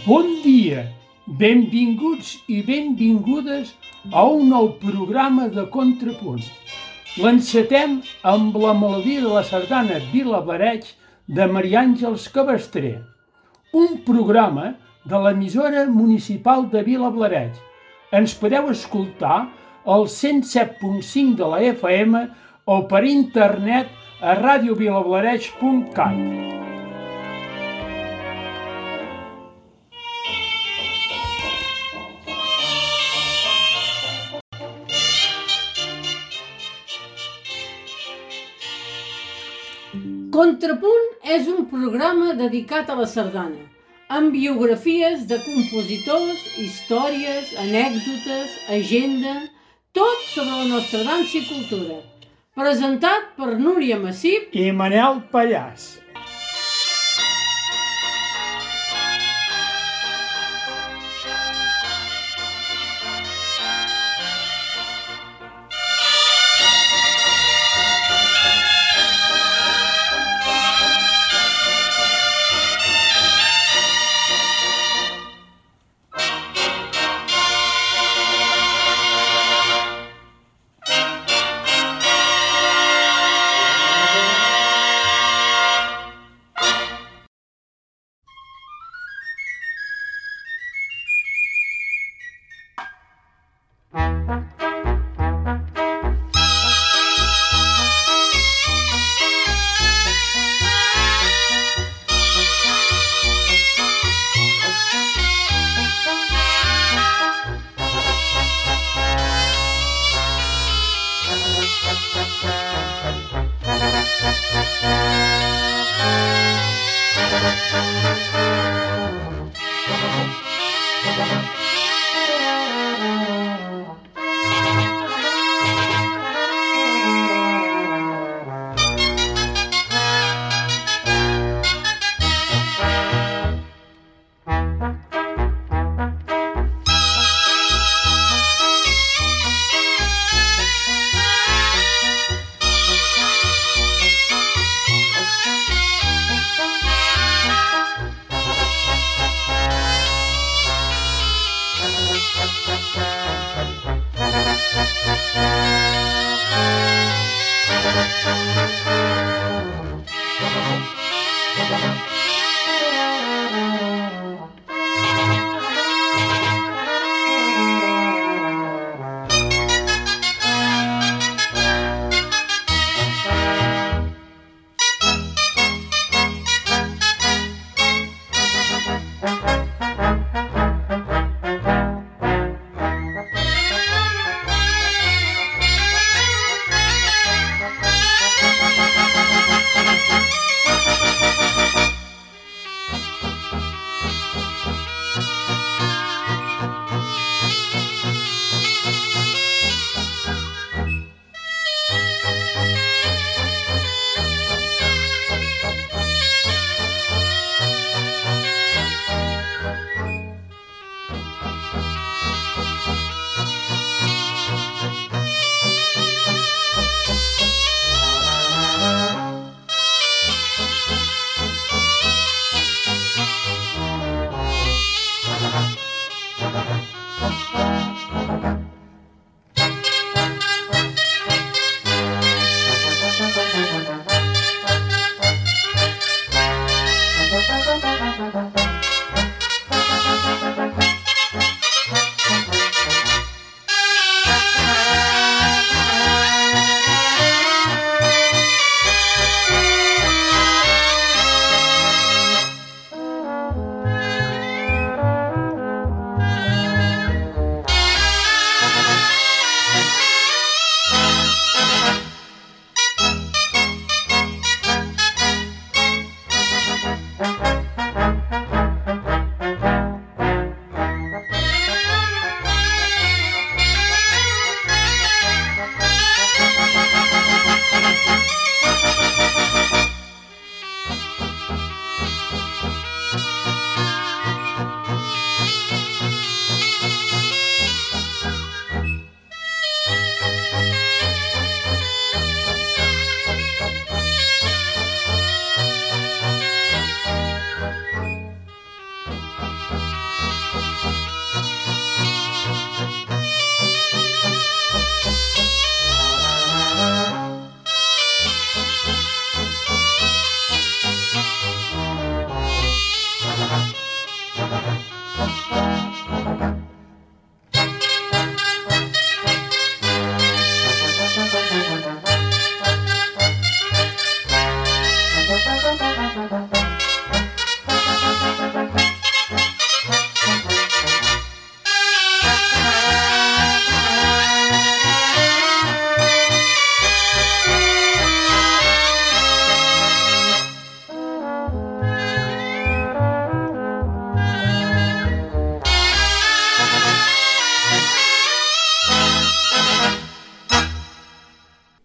Bon dia, benvinguts i benvingudes a un nou programa de Contrapunt. L'encetem amb la melodia de la sardana Vilablareix de Maria Àngels Cabestrer, un programa de l'emissora municipal de Vilablareix. Ens podeu escoltar al 107.5 de la FM o per internet a radiovilablareix.cat. Contrapunt és un programa dedicat a la sardana, amb biografies de compositors, històries, anècdotes, agenda, tot sobre la nostra dansa i cultura. Presentat per Núria Massip i Manel Pallàs.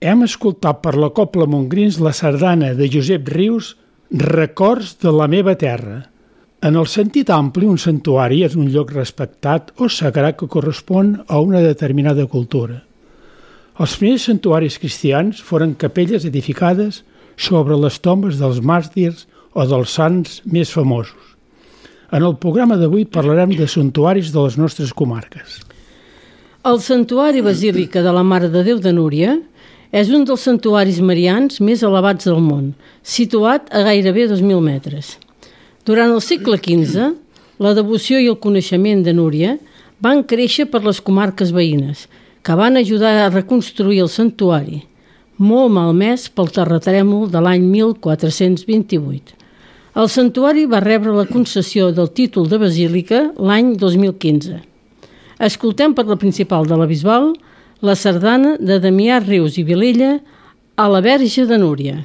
Hem escoltat per la Cobla Montgrins la sardana de Josep Rius, Records de la meva terra. En el sentit ampli, un santuari és un lloc respectat o sagrat que correspon a una determinada cultura. Els primers santuaris cristians foren capelles edificades sobre les tombes dels màrtirs o dels sants més famosos. En el programa d'avui parlarem de santuaris de les nostres comarques. El Santuari Basílica de la Mare de Déu de Núria és un dels santuaris marians més elevats del món, situat a gairebé 2.000 metres. Durant el segle XV, la devoció i el coneixement de Núria van créixer per les comarques veïnes, que van ajudar a reconstruir el santuari, molt malmès pel terratrèmol de l'any 1428. El santuari va rebre la concessió del títol de basílica l'any 2015. Escoltem per la principal de la Bisbal la sardana de Damià Rius i Vilella a la Verge de Núria.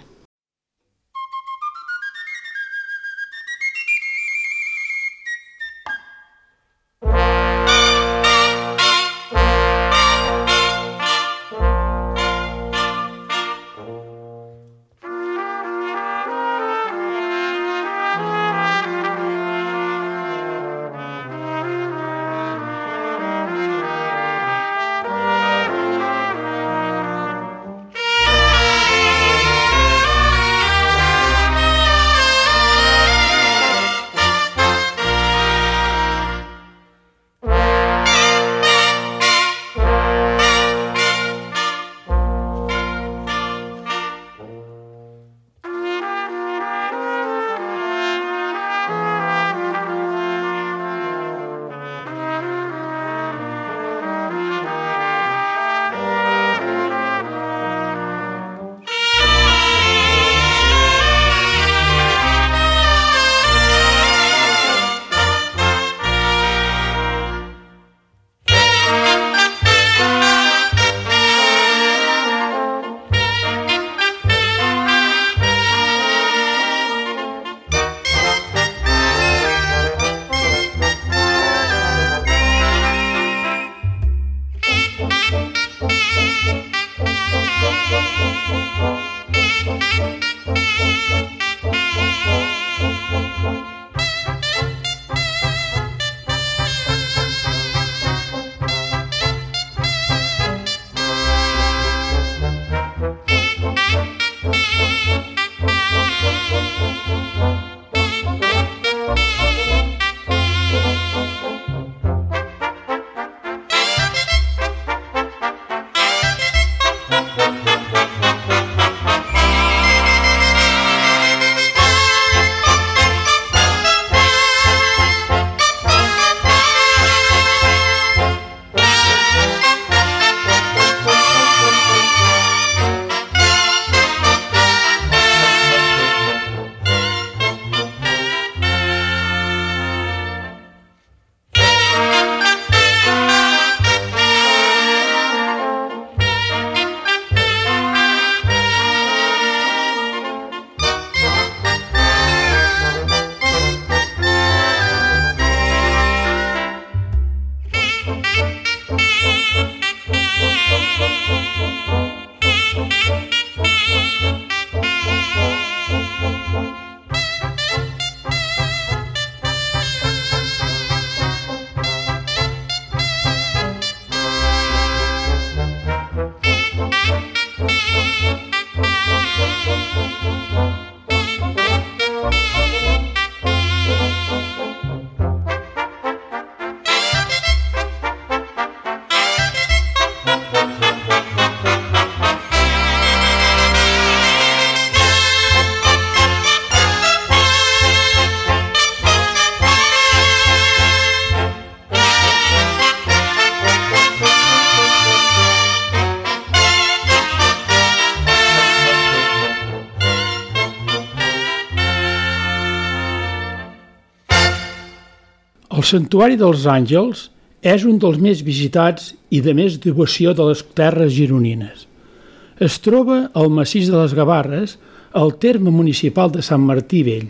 El Santuari dels Àngels és un dels més visitats i de més devoció de les terres gironines. Es troba al massís de les Gavarres, al terme municipal de Sant Martí Vell.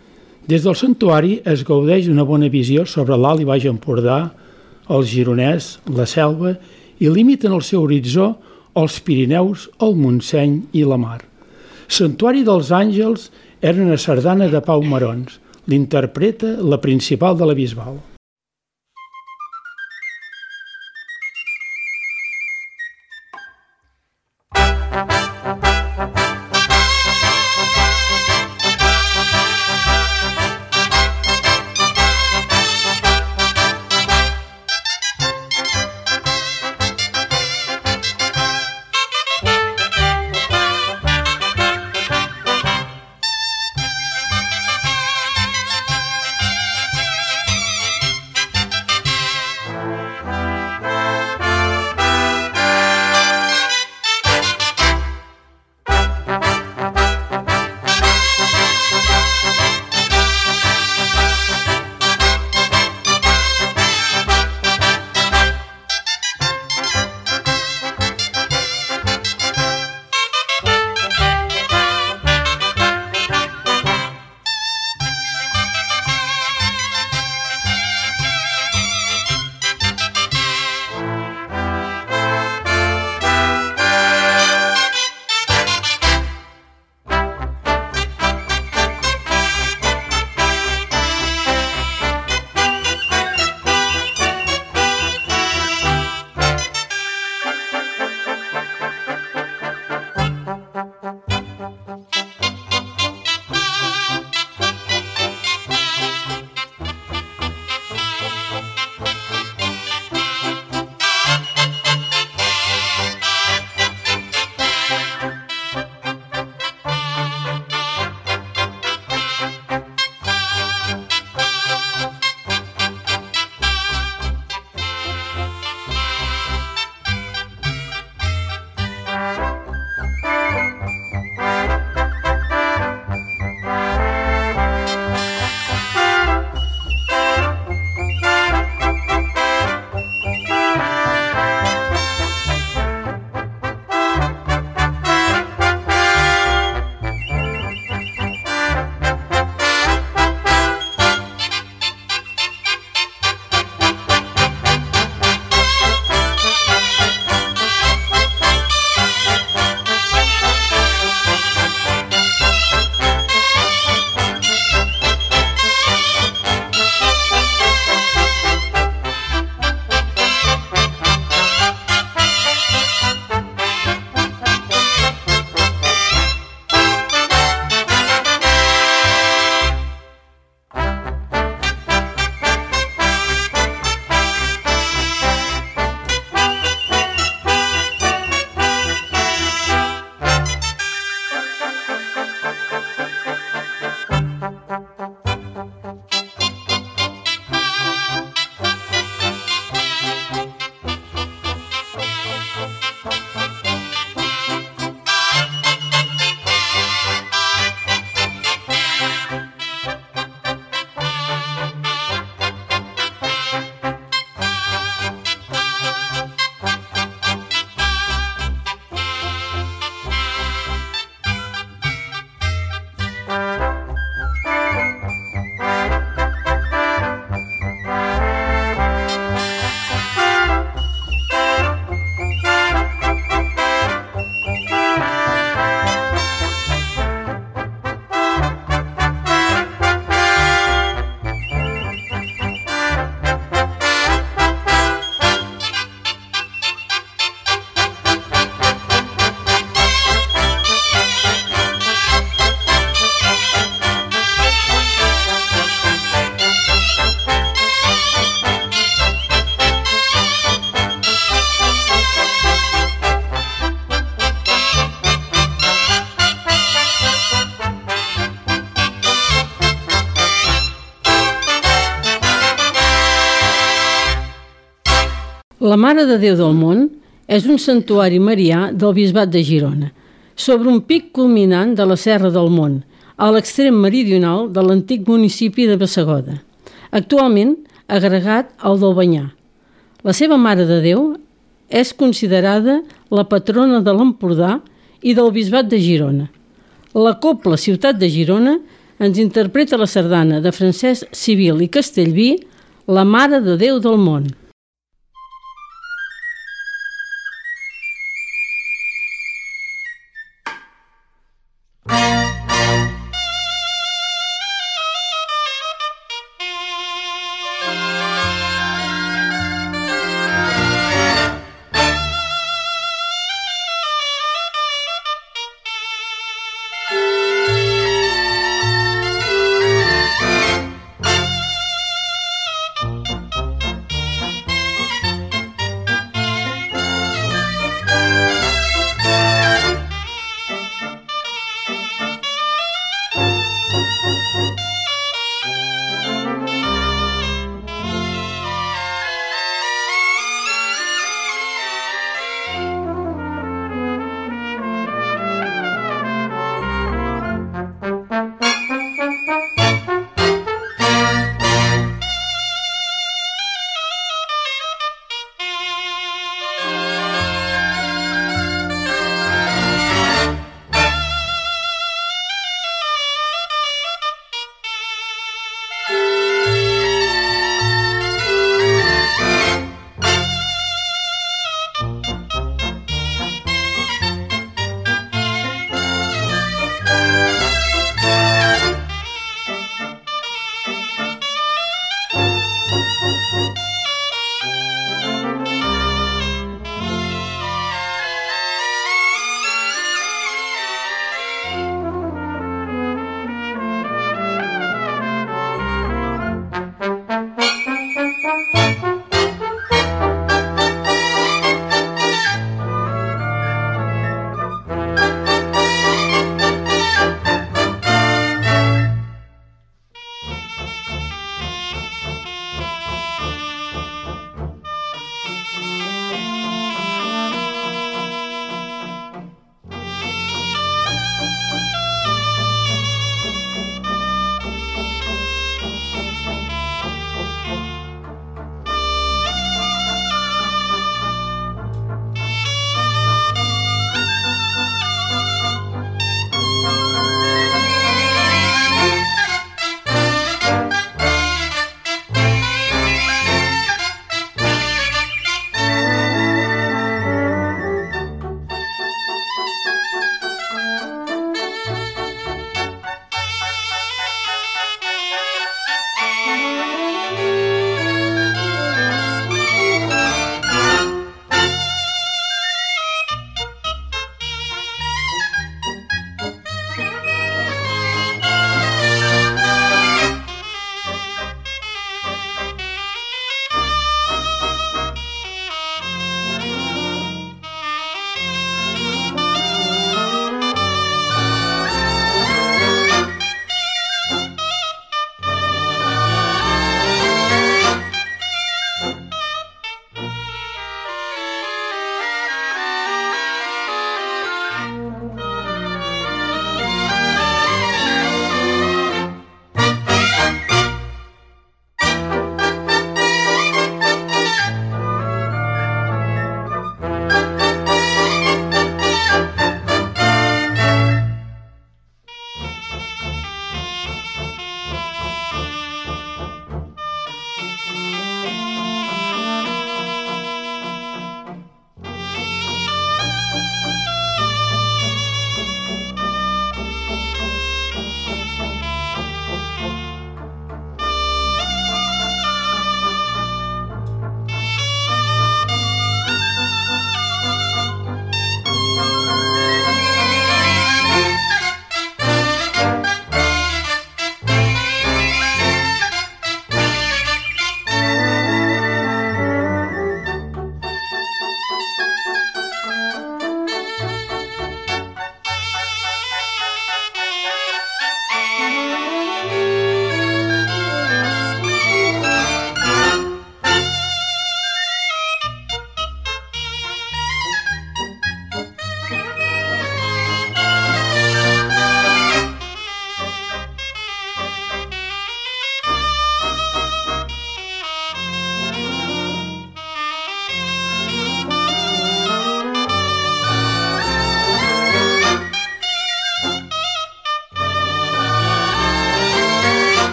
Des del santuari es gaudeix d'una bona visió sobre l'Alt i Baix Empordà, el Gironès, la Selva i limiten el seu horitzó els Pirineus, el Montseny i la Mar. Santuari dels Àngels era una sardana de Pau Marons. L'interpreta la principal de la Bisbal. La Mare de Déu del Mont és un santuari marià del Bisbat de Girona, sobre un pic culminant de la Serra del Mont, a l'extrem meridional de l'antic municipi de Bassegoda, actualment agregat al d'Albanyà. La seva Mare de Déu és considerada la patrona de l'Empordà i del Bisbat de Girona. La Cobla Ciutat de Girona ens interpreta la sardana de Francesc Civil i Castellví, La Mare de Déu del Mont.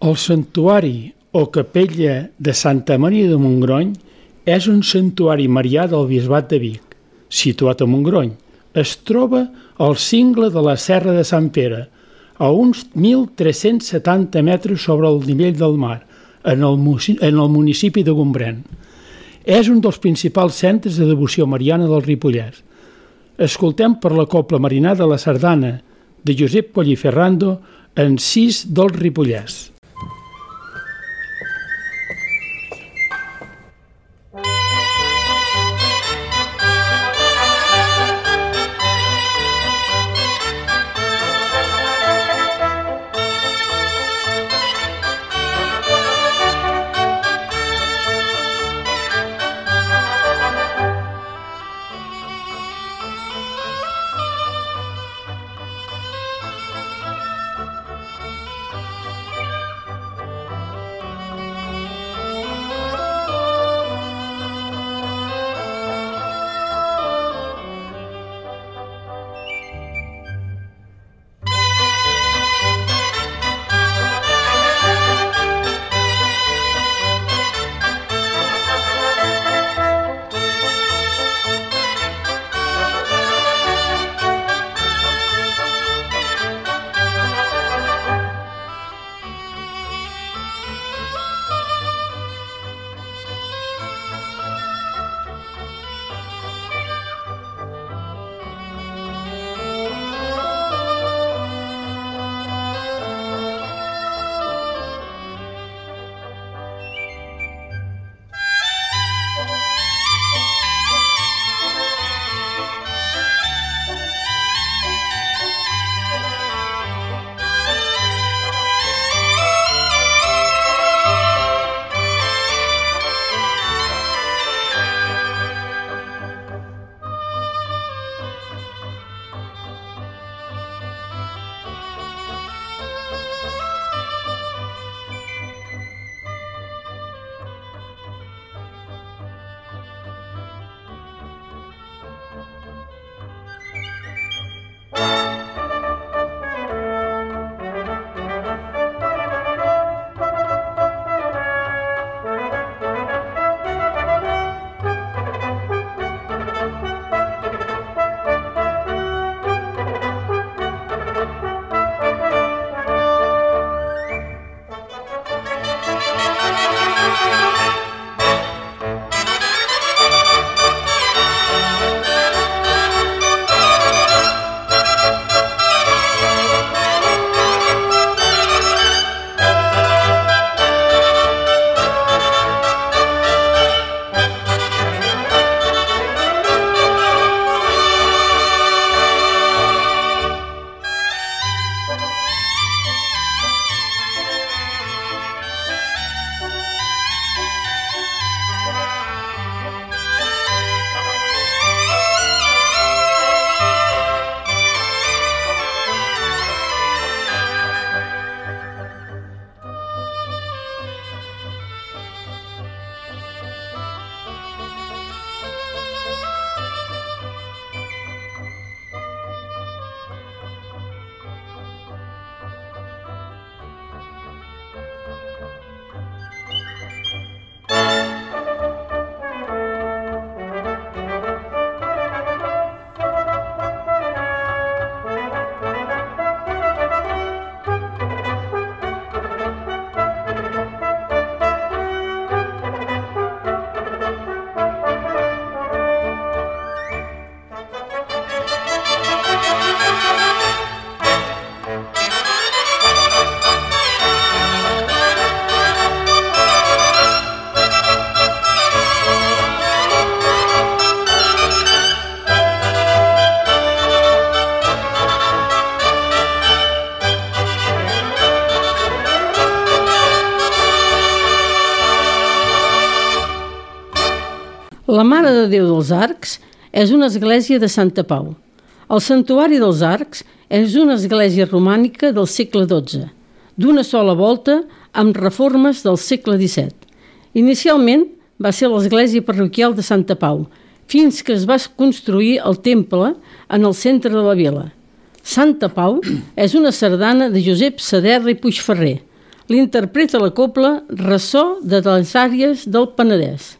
El santuari o capella de Santa Maria de Montgrony és un santuari marià del bisbat de Vic, situat a Montgrony. Es troba al cingle de la Serra de Sant Pere, a uns 1.370 metres sobre el nivell del mar, en el municipi de Gombrèn. És un dels principals centres de devoció mariana del Ripollès. Escoltem per la cobla marinada la sardana de Josep Coll i Ferrando en Sis del Ripollès. La Mare de Déu dels Arcs és una església de Santa Pau. El Santuari dels Arcs és una església romànica del segle XII, d'una sola volta amb reformes del segle XVII. Inicialment va ser l'església parroquial de Santa Pau, fins que es va construir el temple en el centre de la vila. Santa Pau és una sardana de Josep Saderra i Puigferrer. l'interpreta la cobla Ressò de les Àries del Penedès.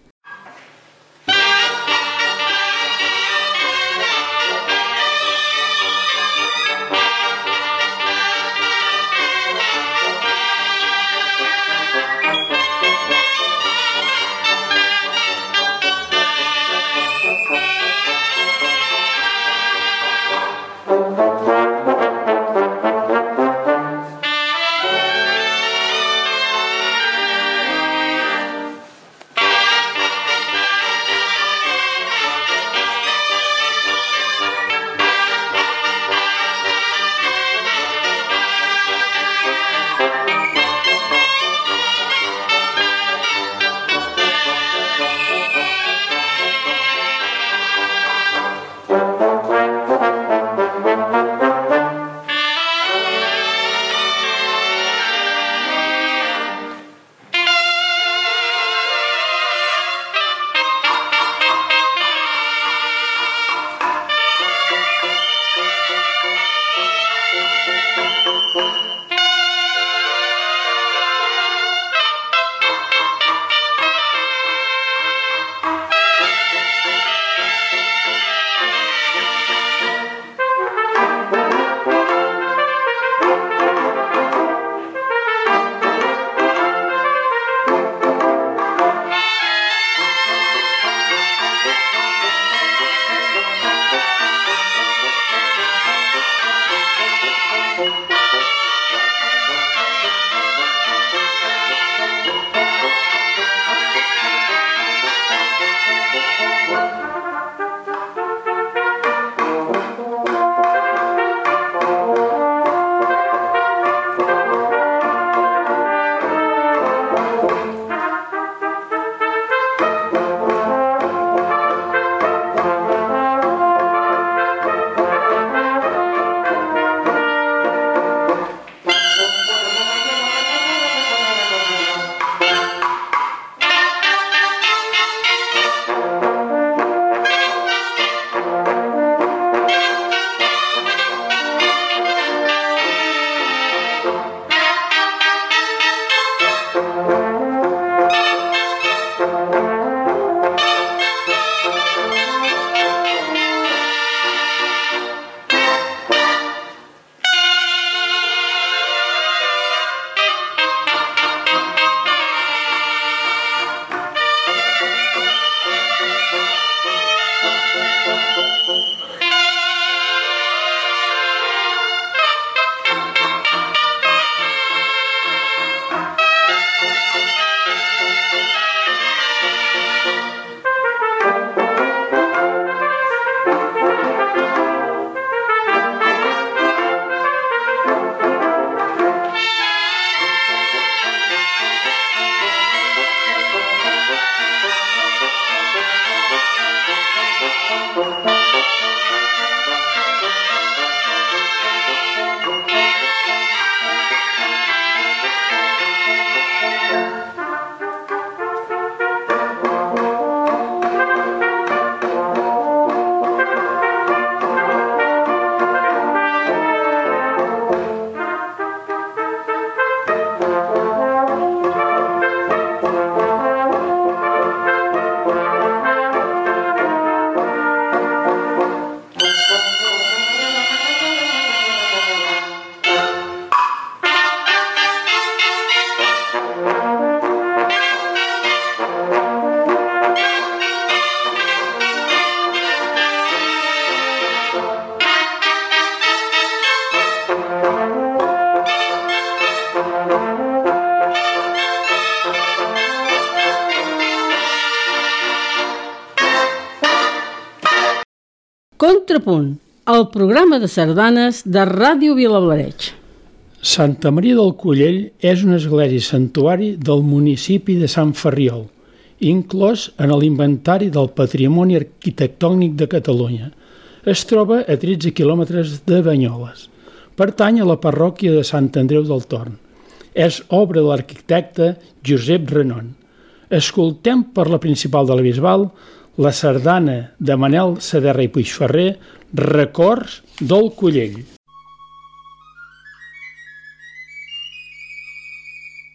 Contrapunt, el programa de sardanes de Ràdio Vilablareix. Santa Maria del Collell és una església santuari del municipi de Sant Ferriol, inclòs en l'inventari del Patrimoni Arquitectònic de Catalunya. Es troba a 13 quilòmetres de Banyoles. Pertany a la parròquia de Sant Andreu del Torn. És obra de l'arquitecte Josep Renon. Escoltem per la principal de la Bisbal la sardana de Manel Saderra i Puigferrer, Records del Collell.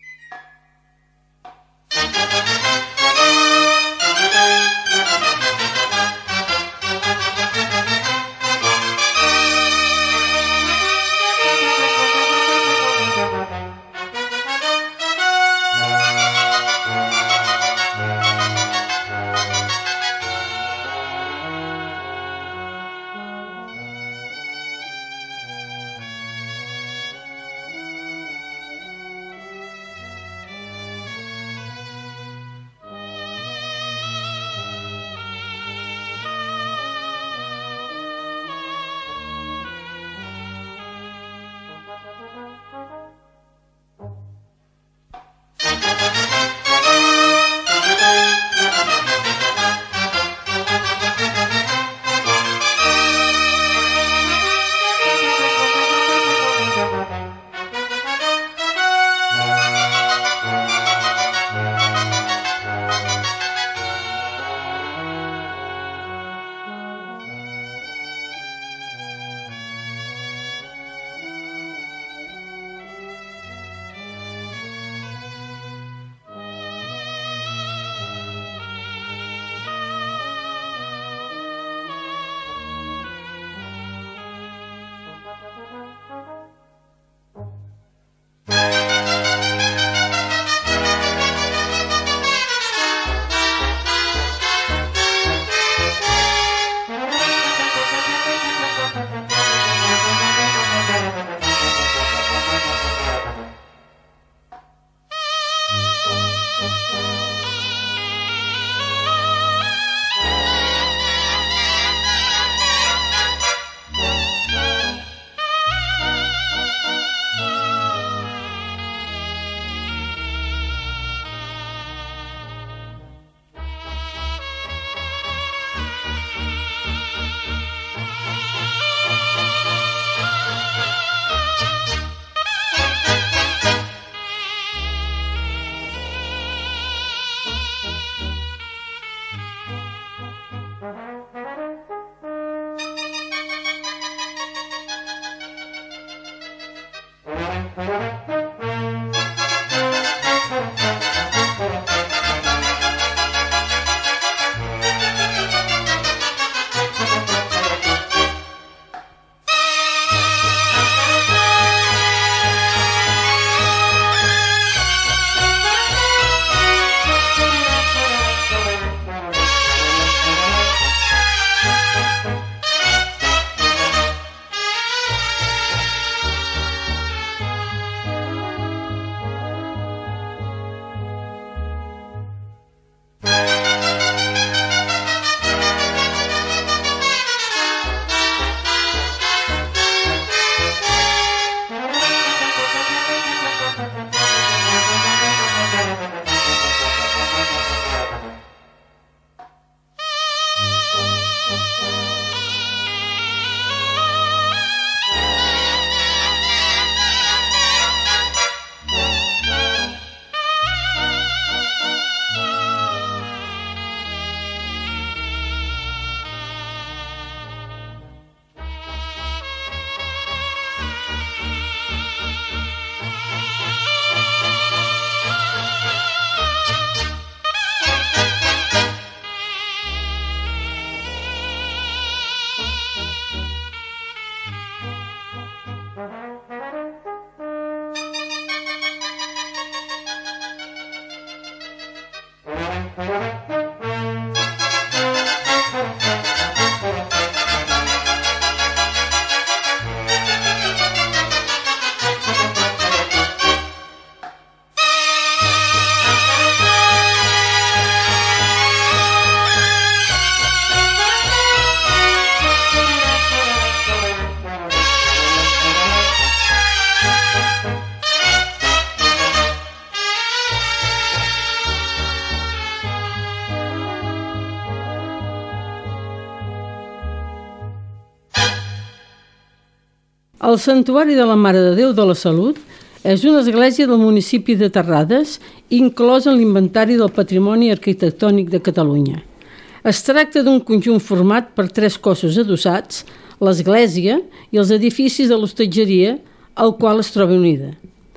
El Santuari de la Mare de Déu de la Salut és una església del municipi de Terrades, inclòs en l'Inventari del Patrimoni Arquitectònic de Catalunya. Es tracta d'un conjunt format per 3 cossos adossats, l'església i els edificis de l'hostatgeria, al qual es troba unida.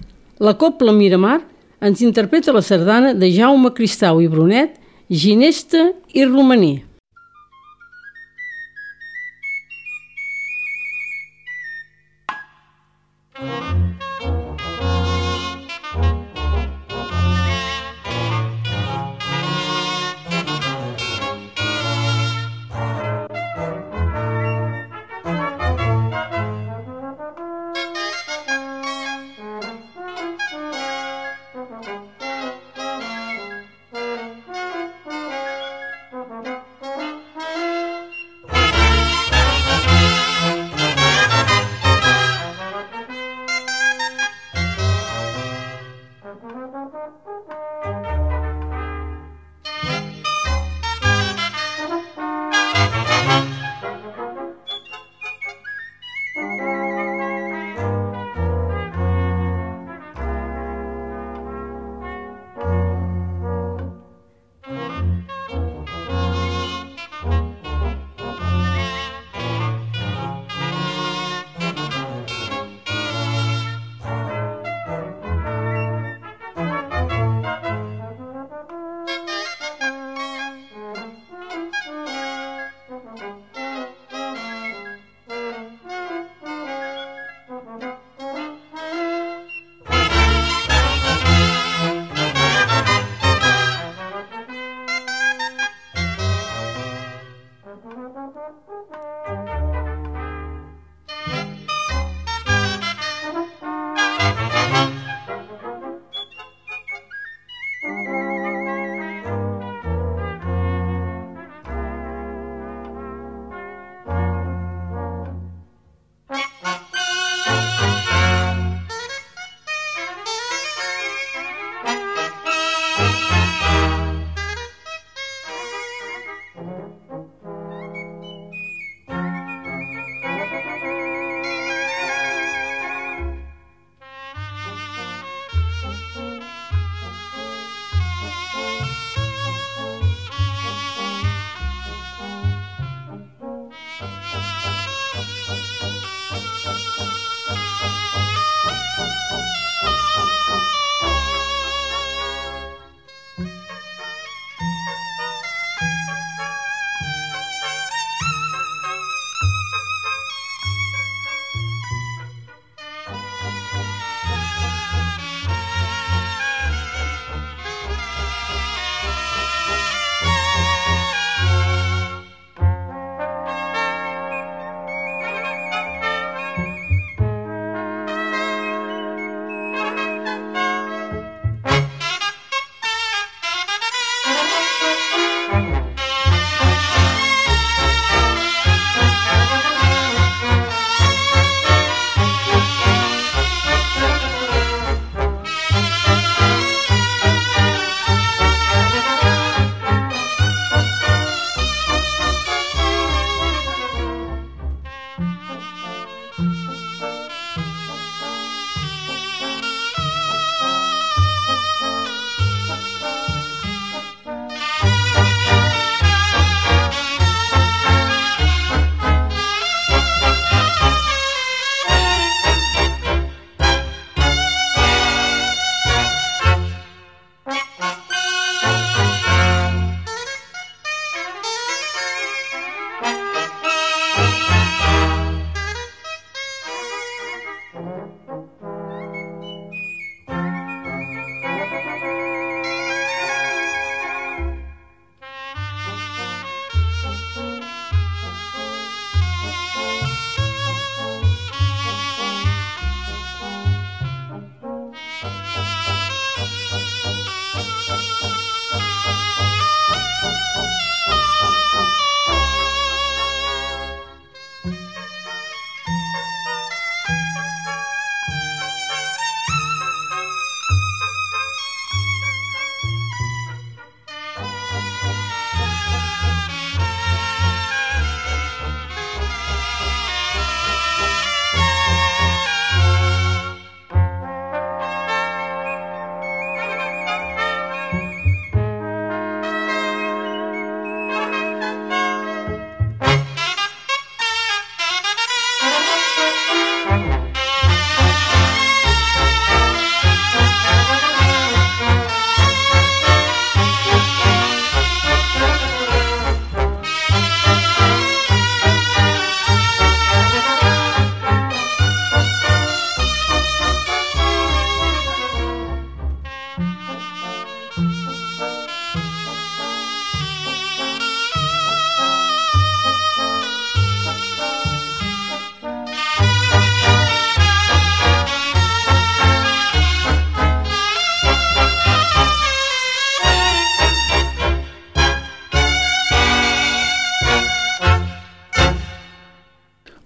La Cobla Miramar ens interpreta la sardana de Jaume Cristau i Brunet, Ginesta i Romaní.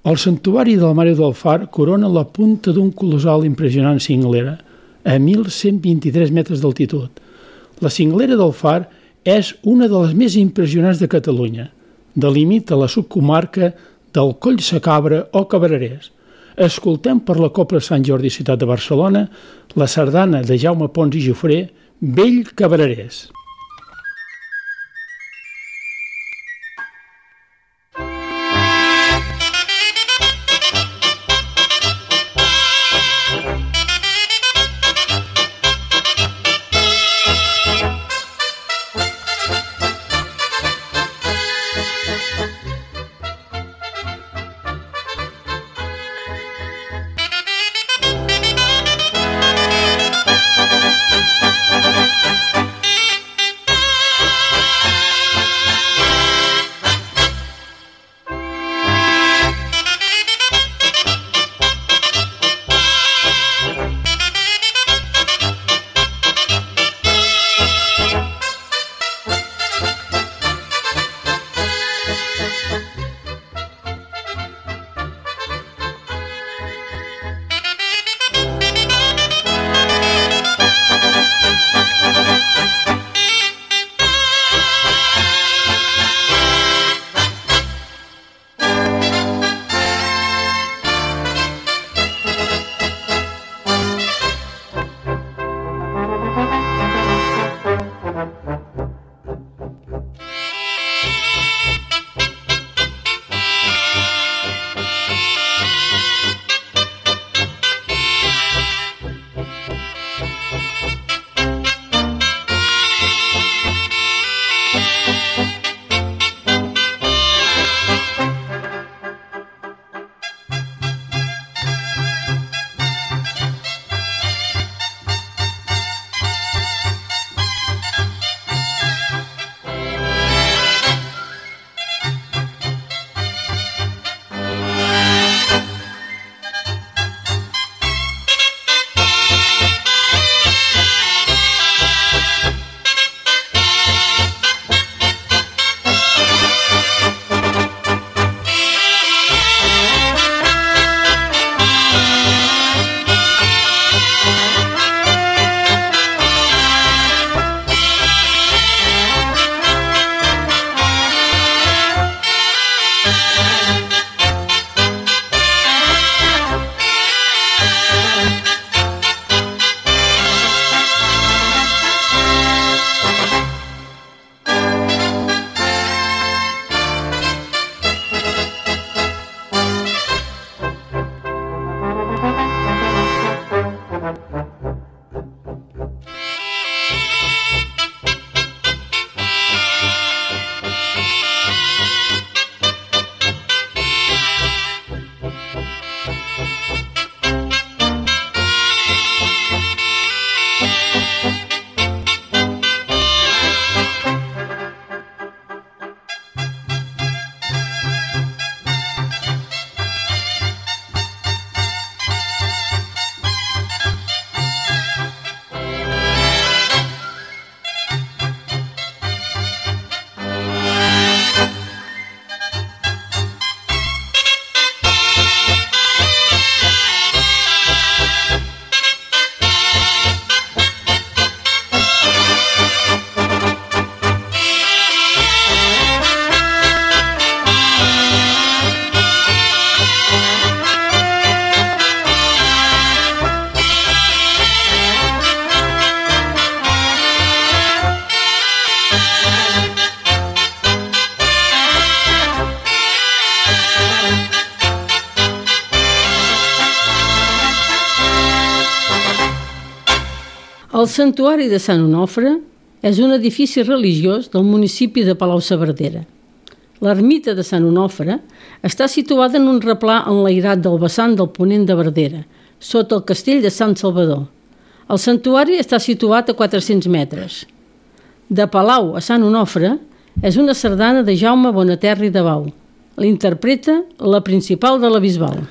El santuari de la Mare del Far corona la punta d'un colossal impressionant cinglera, a 1.123 metres d'altitud. La cinglera del Far és una de les més impressionants de Catalunya. Delimita la subcomarca del Coll Sacabra o Cabrerers. Escoltem per la Cobla Sant Jordi Ciutat de Barcelona la sardana de Jaume Pons i Jofré, Vell Cabrerers. El Santuari de Sant Onofre és un edifici religiós del municipi de Palau-saverdera. L'ermita de Sant Onofre està situada en un replà enlairat del vessant del ponent de Verdera, sota el castell de Sant Salvador. El santuari està situat a 400 metres. De Palau a Sant Onofre és una sardana de Jaume Bonaterra i de Bau. L'interpreta la principal de la Bisbal.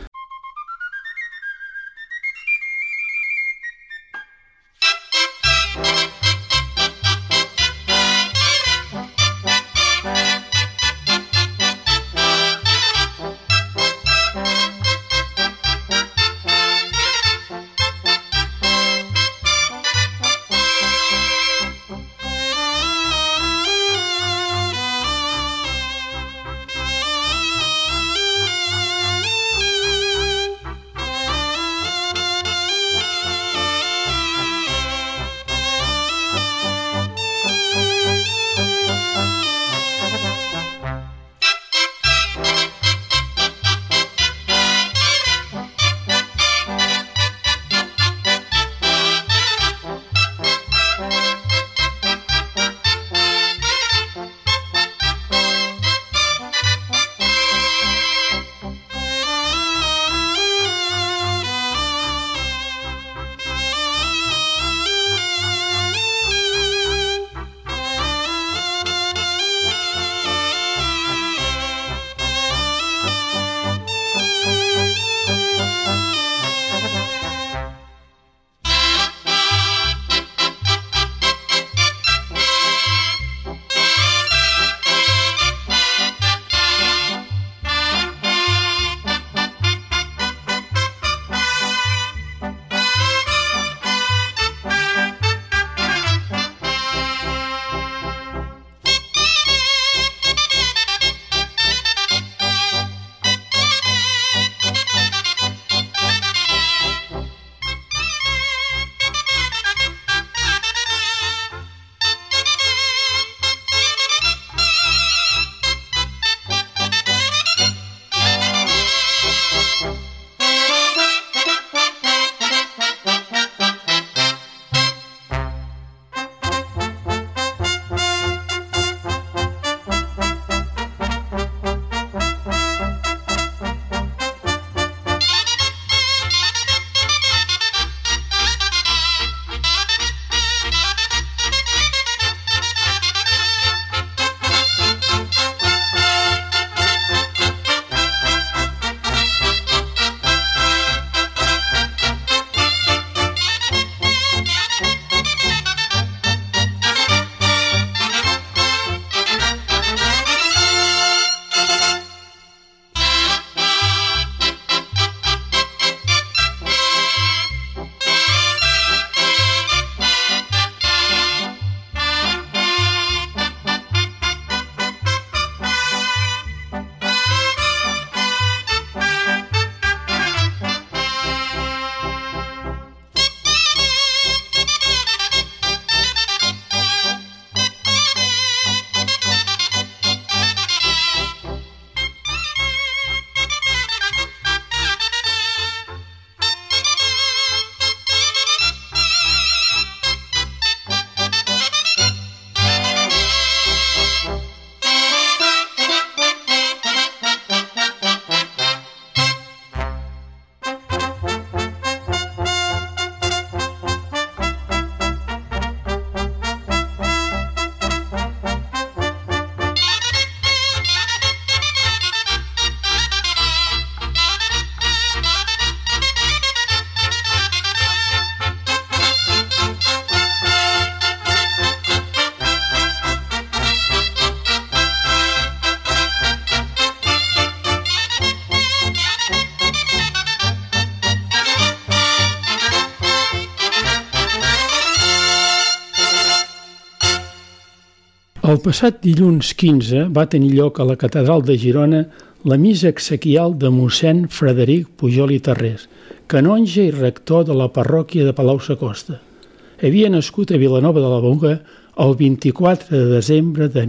El passat dilluns 15 va tenir lloc a la Catedral de Girona la missa exequial de mossèn Frederic Pujol i Tarrés, canonge i rector de la parròquia de Palau-sacosta. Havia nascut a Vilanova de la Muga el 24 de desembre de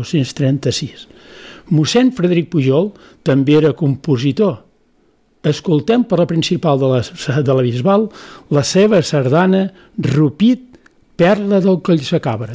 1936. Mossèn Frederic Pujol també era compositor. Escoltem per la principal de la Bisbal la seva sardana Rupit, perla del Collsacabra.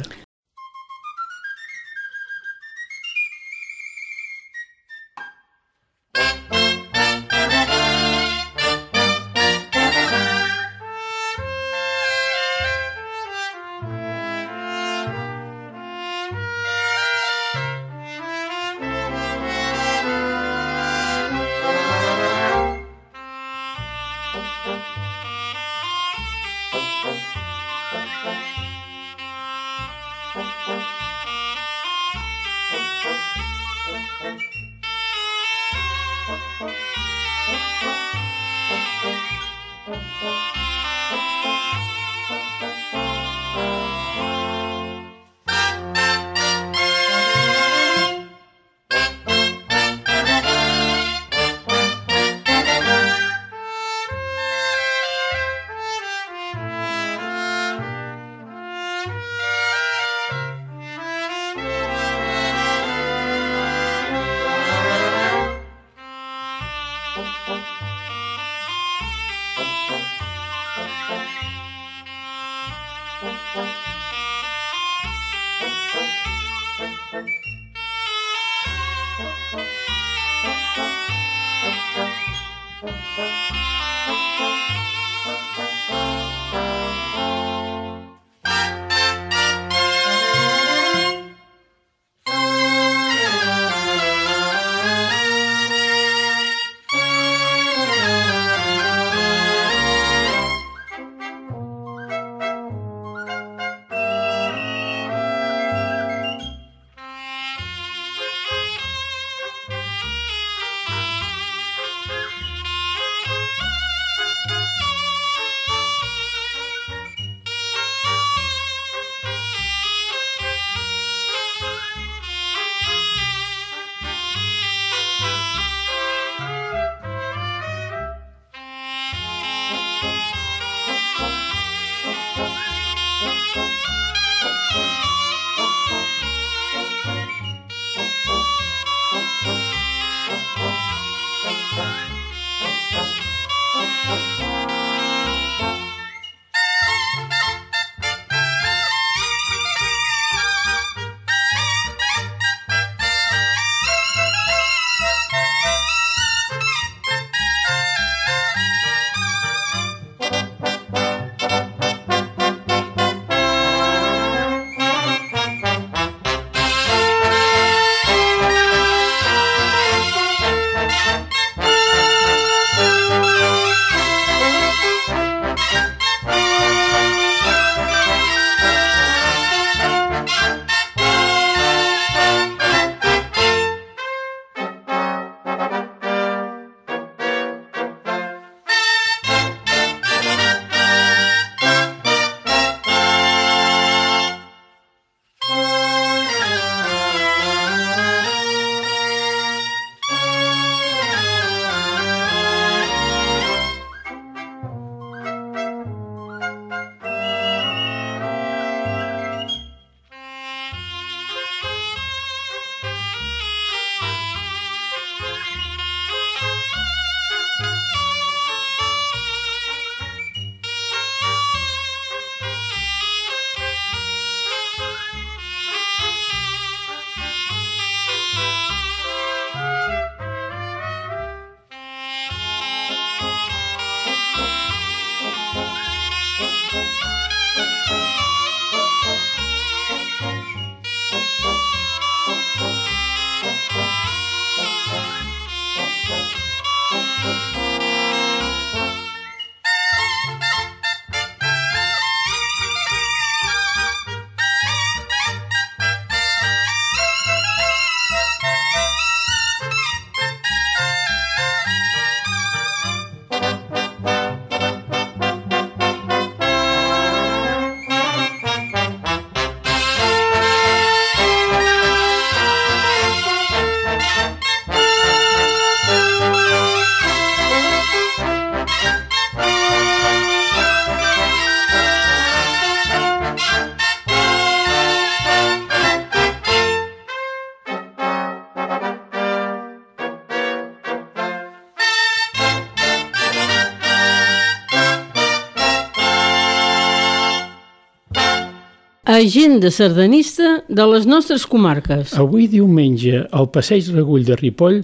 Agenda sardanista de les nostres comarques. Avui diumenge, al Passeig Regull de Ripoll,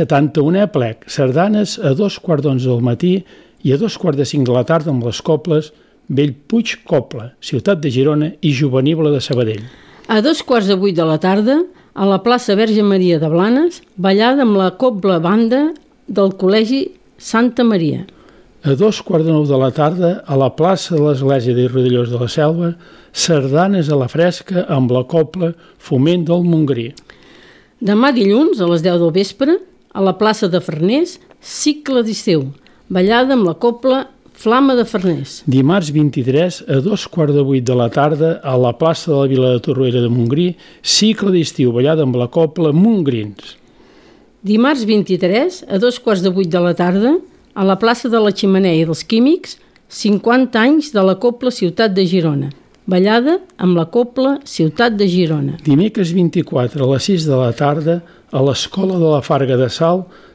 71è plec, sardanes a 2:15 del matí i a 2:45 de la tarda amb les coples Bellpuig Copla, Ciutat de Girona i Juvenible de Sabadell. A 2:15 de la tarda, a la plaça Verge Maria de Blanes, ballada amb la cobla banda del Col·legi Santa Maria. A 2:15 de la tarda, a la plaça de l'Església de Rodellós de la Selva, sardanes a la fresca amb la cobla Foment del Montgrí. Demà dilluns, a les 10 del vespre, a la plaça de Farners, cicle d'estiu, ballada amb la cobla Flama de Farners. Dimarts 23, a 2:15 de la tarda, a la plaça de la Vila de Torroella de Montgrí, cicle d'estiu, ballada amb la cobla Montgrins. Dimarts 23, a 2:15 de la tarda, a la plaça de la Xemeneia i dels Químics, 50 anys de la cobla Ciutat de Girona, ballada amb la cobla Ciutat de Girona. Dimecres 24, a les 6 de la tarda, a l'Escola de la Farga de Salt,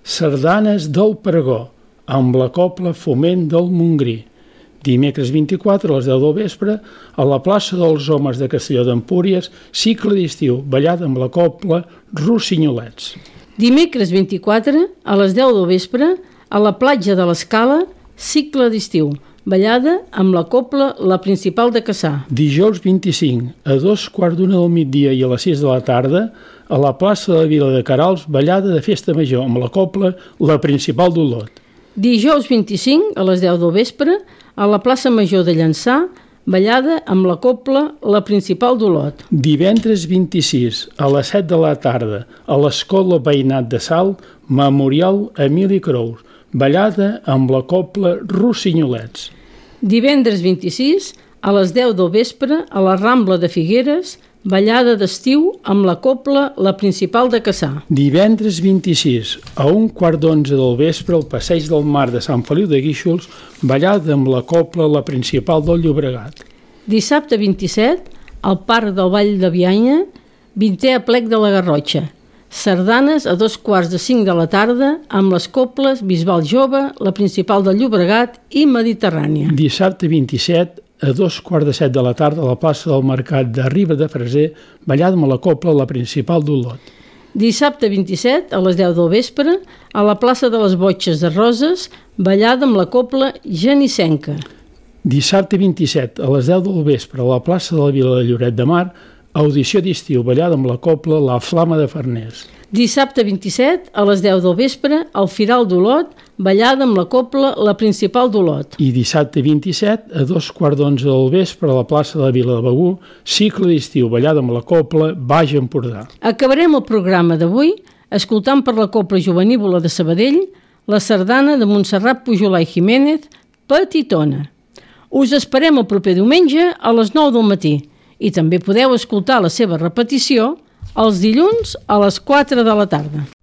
Sardanes del Pregó, amb la Cobla Foment del Montgrí. Dimecres 24 a les 10 del vespre, a la plaça dels Homes de Castelló d'Empúries, cicle d'estiu, ballada amb la Cobla Rossinyolets. Dimecres 24 a les 10 del vespre, a la platja de l'Escala, cicle d'estiu, ballada amb la Cobla La Principal de Cassà. Dijous 25, a 2:15 del migdia i a les 6 de la tarda, a la plaça de la Vila de Queralbs, ballada de Festa Major amb la Cobla La Principal d'Olot. Dijous 25, a les 10 del vespre, a la plaça Major de Llançà, ballada amb la Cobla La Principal d'Olot. Divendres 26, a les 7 de la tarda, a l'Escola Veïnat de Salt, Memorial Emili Crous, ballada amb la Cobla Rossinyolets. Divendres 26, a les 10 del vespre, a la Rambla de Figueres, ballada d'estiu amb la Cobla La Principal de Cassà. Divendres 26, a 1:15 del vespre, al Passeig del Mar de Sant Feliu de Guíxols, ballada amb la Cobla La Principal del Llobregat. Dissabte 27, al Parc del Vall de Bianya, 20è aplec de la Garrotxa. Sardanes a 4:45 de la tarda amb les Cobles Bisbal Jove, La Principal del Llobregat i Mediterrània. Dissabte 27, a 2:15 de la tarda, a la plaça del Mercat de Riba de Freser, ballada amb la Cobla La Principal d'Olot. Dissabte 27, a les 10 del vespre, a la plaça de les Botxes de Roses, ballada amb la Cobla Genissenca. Dissabte 27, a les 10 del vespre, a la plaça de la Vila de Lloret de Mar, audició d'estiu, ballada amb la Cobla La Flama de Farners. Dissabte 27, a les 10 del vespre, al Firal d'Olot, ballada amb la Cobla La Principal d'Olot. I dissabte 27, a 2:15 del vespre, a la plaça de la Vila de Begur, cicle d'estiu, ballada amb la Cobla Baix Empordà. Acabarem el programa d'avui escoltant per la Cobla Jovenívola de Sabadell la sardana de Montserrat Pujolà i Jiménez, Petitona. Us esperem el proper diumenge a les 9 del matí i també podeu escoltar la seva repetició els dilluns a les 4 de la tarda.